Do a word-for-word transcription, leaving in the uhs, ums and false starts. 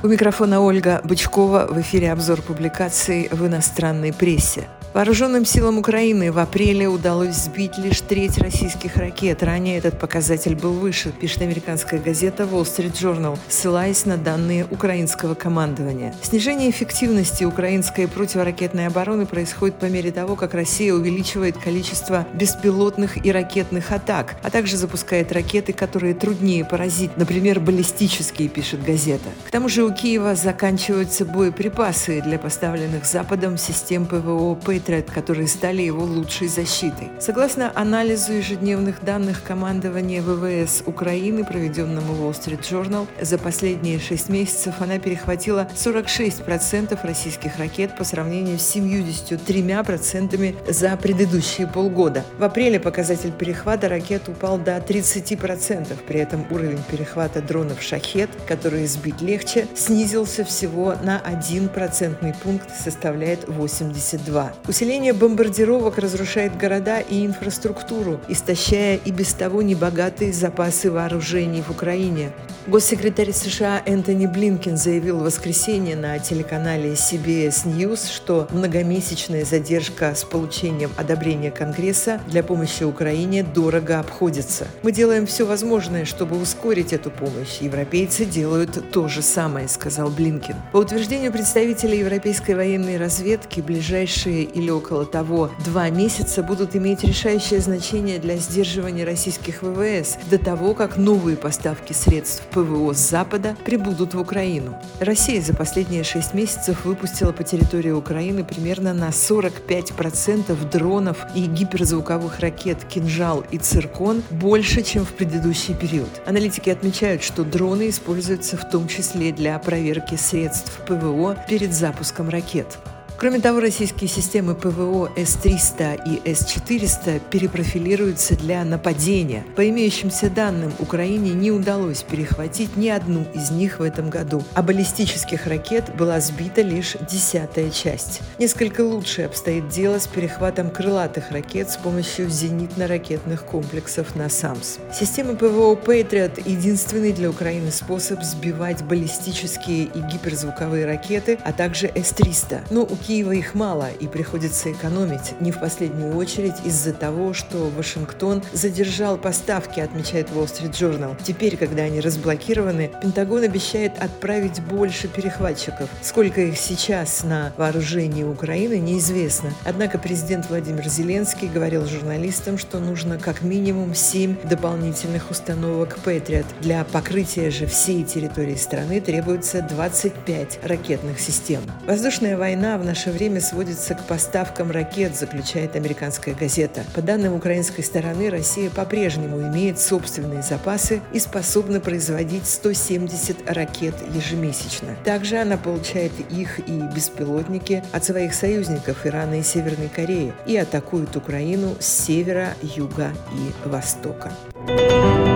У микрофона Ольга Бычкова, в эфире обзор публикаций в иностранной прессе. Вооруженным силам Украины в апреле удалось сбить лишь треть российских ракет. Ранее этот показатель был выше, пишет американская газета Wall Street Journal, ссылаясь на данные украинского командования. Снижение эффективности украинской противоракетной обороны происходит по мере того, как Россия увеличивает количество беспилотных и ракетных атак, а также запускает ракеты, которые труднее поразить, например, баллистические, пишет газета. К тому же у Киева заканчиваются боеприпасы для поставленных Западом систем ПВО «Пэтриот», которые стали его лучшей защитой. Согласно анализу ежедневных данных командования ВВС Украины, проведенному Wall Street Journal, за последние шесть месяцев она перехватила сорок шесть процентов российских ракет по сравнению с семьюдесятью тремя процентами за предыдущие полгода. В апреле показатель перехвата ракет упал до тридцати процентов. При этом уровень перехвата дронов «Шахед», которые сбить легче, снизился всего на один процентный пункт, составляет восемьдесят два. Усиление бомбардировок разрушает города и инфраструктуру, истощая и без того небогатые запасы вооружений в Украине. Госсекретарь США Энтони Блинкен заявил в воскресенье на телеканале си би эс News, что многомесячная задержка с получением одобрения Конгресса для помощи Украине дорого обходится. «Мы делаем все возможное, чтобы ускорить эту помощь. Европейцы делают то же самое», — сказал Блинкен. По утверждению представителей европейской военной разведки, ближайшие или около того два месяца будут иметь решающее значение для сдерживания российских ВВС до того, как новые поставки средств ПВО с Запада прибудут в Украину. Россия за последние шесть месяцев выпустила по территории Украины примерно на сорок пять процентов дронов и гиперзвуковых ракет «Кинжал» и «Циркон» больше, чем в предыдущий период. Аналитики отмечают, что дроны используются в том числе для проверки средств ПВО перед запуском ракет. Кроме того, российские системы ПВО эс триста и эс четыреста перепрофилируются для нападения. По имеющимся данным, Украине не удалось перехватить ни одну из них в этом году, а баллистических ракет была сбита лишь десятая часть. Несколько лучше обстоит дело с перехватом крылатых ракет с помощью зенитно-ракетных комплексов «Насамс». Системы ПВО «Пэтриот» — единственный для Украины способ сбивать баллистические и гиперзвуковые ракеты, а также эс триста. Но у Киева их мало, и приходится экономить, не в последнюю очередь из-за того, что Вашингтон задержал поставки, отмечает Wall Street Journal. Теперь, когда они разблокированы, Пентагон обещает отправить больше перехватчиков. Сколько их сейчас на вооружении Украины, неизвестно. Однако президент Владимир Зеленский говорил журналистам, что нужно как минимум семь дополнительных установок «Пэтриот». Для покрытия же всей территории страны требуется двадцать пять ракетных систем. Воздушная война в В наше время сводится к поставкам ракет, заключает американская газета. По данным украинской стороны, Россия по-прежнему имеет собственные запасы и способна производить сто семьдесят ракет ежемесячно. Также она получает их и беспилотники от своих союзников Ирана и Северной Кореи и атакует Украину с севера, юга и востока.